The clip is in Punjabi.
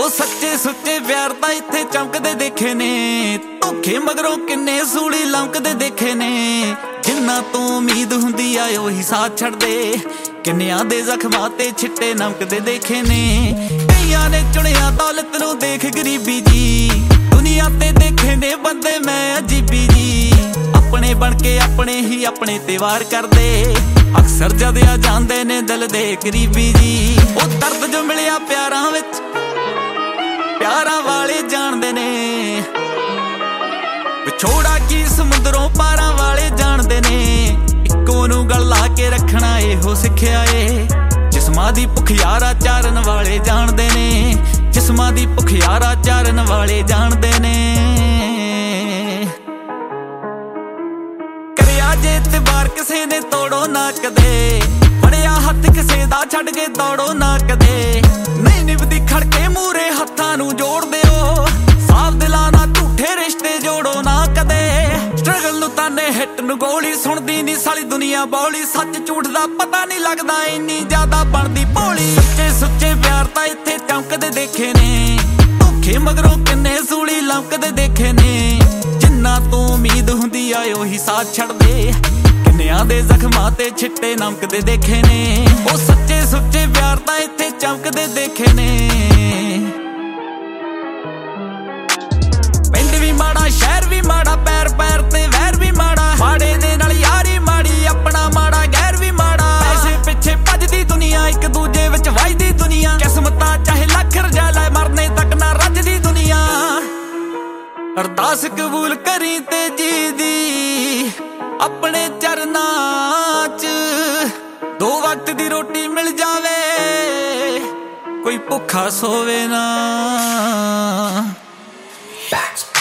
ਉਹ ਸੱਚੇ ਸੁੱਚੇ ਪਿਆਰ ਤਾਂ ਇੱਥੇ ਚਮਕਦੇ ਦੇਖੇ ਨੇ, ਧੋਖੇ ਮਗਰੋਂ ਕਿੰਨੇ ਸੂਲੀ ਲੰਕਦੇ ਦੇਖੇ ਨੇ। ਜਿੰਨਾ ਤੋਂ ਉਮੀਦ ਹੁੰਦੀ ਆ ਉਹੀ ਸਾਥ ਛੱਡਦੇ, ਕਿੰਨਿਆਂ ਦੇ ਜ਼ਖਮਾਂ ਤੇ ਛਿੱਟੇ ਨਮਕਦੇ ਦੇਖੇ ਨੇ। ਕਈਆਂ ਨੇ ਚੁਣਿਆ ਦੌਲਤ ਨੂੰ ਦੇਖ ਗਰੀਬੀ ਜੀ, ਦੁਨੀਆ ਤੇ ਦੇਖੇ ਨੇ ਬੰਦੇ ਮੈਂ ਅਜੀਬੀ ਜੀ। ਆਪਣੇ ਬਣ ਕੇ ਆਪਣੇ ਹੀ ਆਪਣੇ ਤੇ ਵਾਰ ਕਰਦੇ, ਅਕਸਰ ਜਦ ਆ ਜਾਂਦੇ ਨੇ ਦਿਲ ਦੇ ਕਰੀਬੀ ਜੀ। ਉਹ ਦਰਦ ਜੋ ਮਿਲਿਆ ਪਿਆਰਾਂ ਵਿੱਚ ਪਿਆਰਾਂ ਵਾਲੇ ਜਾਣਦੇ ਨੇ, ਵਿਛੋੜਾ ਕੀ ਸਮੁੰਦਰੋਂ ਪਾਰਾਂ ਵਾਲੇ ਜਾਣਦੇ ਨੇ। ਇੱਕੋ ਨੂੰ ਗਲ ਲਾ ਕੇ ਰੱਖਣਾ ਇਹੋ ਸਿੱਖਿਆ ਏ, ਜਿਸਮਾਂ ਦੀ ਭੁੱਖ ਯਾਰਾ ਚਾਰਨ ਵਾਲੇ ਜਾਣਦੇ ਨੇ। ਜਿਸਮਾਂ ਦੀ ਭੁੱਖ ਯਾਰਾ ਚਾਰਨ ਵਾਲੇ ਜਾਣਦੇ ਨੇ। ਕਰਿਆ ਜੇ ਇਤਬਾਰ ਕਿਸੇ ਨੇ ਤੋੜੋ ਨਾ ਕਦੇ, ਫੜਿਆ ਹੱਥ ਕਿਸੇ ਦਾ ਛੱਡ ਕੇ ਦੌੜੋ ਨਾ ਕਦੇ। ਨਹੀਂ ਨਿਭਦੀ ਖੜਕੇ ਮੂਰੇ ਹੱਥਾਂ ਨੂੰ ਜੋੜ ਦਿਓ, ਸਾਫ਼ ਦਿਲਾਂ ਨਾਲ ਝੂਠੇ ਰਿਸ਼ਤੇ ਜੋੜੋ ਨਾ ਕਦੇ। ਸਟਰਗਲ ਨੂੰ ਤਾਨੇ ਹਿੱਟ ਨੂੰ ਗੋਲੀ, ਸੁਣਦੀ ਨਹੀਂ ਸਾਲੀ ਦੁਨੀਆ ਬੋਲੀ। ਸੱਚ ਝੂਠ ਦਾ ਪਤਾ ਨਹੀਂ ਲੱਗਦਾ ਇੰਨੀ ਜ਼ਿਆਦਾ ਬਣਦੀ ਭੋਲੀ। ਸੱਚੇ ਸੁੱਚੇ ਪਿਆਰ ਤਾਂ ਇੱਥੇ ਚਮਕਦੇ ਦੇਖੇ ਨੇ, ਧੋਖੇ ਮਗਰੋਂ ਕਿੰਨੇ ਸੂਲੀ ਲੰਕਦੇ ਦੇਖੇ ਨੇ। ਜਿੰਨਾ ਤੋਂ ਉਮੀਦ ਹੁੰਦੀ ਆ ਉਹੀ ਸਾਥ ਛੱਡਦੇ, ਕਿੰਨਿਆਂ ਦੇ ਜ਼ਖਮਾਂ ਤੇ ਛਿੱਟੇ ਨਮਕਦੇ ਦੇਖੇ ਨੇ। ਉਹ ਸੱਚੇ ਸੁੱਚੇ ਪਿਆਰ ਤਾਂ ਇੱਥੇ ਚਮਕਦੇ ਦੇਖੇ ਨੇ। ਪਿੰਡ ਵੀ ਮਾੜਾ ਸ਼ਹਿਰ ਵੀ ਮਾੜਾ, ਪੈਰ ਪੈਰ ਤੇ ਵੈਰ ਵੀ ਮਾੜਾ। ਮਾੜੇ ਦੇ ਨਾਲ ਯਾਰੀ ਮਾੜੀ, ਆਪਣਾ ਮਾੜਾ ਗੈਰ ਵੀ ਮਾੜਾ। ਪੈਸੇ ਪਿੱਛੇ ਭੱਜਦੀ ਦੁਨੀਆ, ਇੱਕ ਦੂਜੇ ਵਿੱਚ ਵੱਜਦੀ ਦੁਨੀਆ। ਕਿਸਮਤਾਂ ਚਾਹੇ ਲੱਖ ਰਜਾ ਲੈ, ਮਰਨੇ ਤੱਕ ਨਾ ਰੱਜਦੀ ਦੁਨੀਆ। ਅਰਦਾਸ ਕਬੂਲ ਕਰੀ ਤੇ ਜੀ ਦੀ ਆਪਣੇ ਚਰਨਾਂ 'ਚ, 2 ਵਕਤ ਦੀ ਰੋਟੀ ਮਿਲ ਜਾਵੇ, ਕੋਈ ਭੁੱਖਾ ਸੋਵੇ ਨਾ।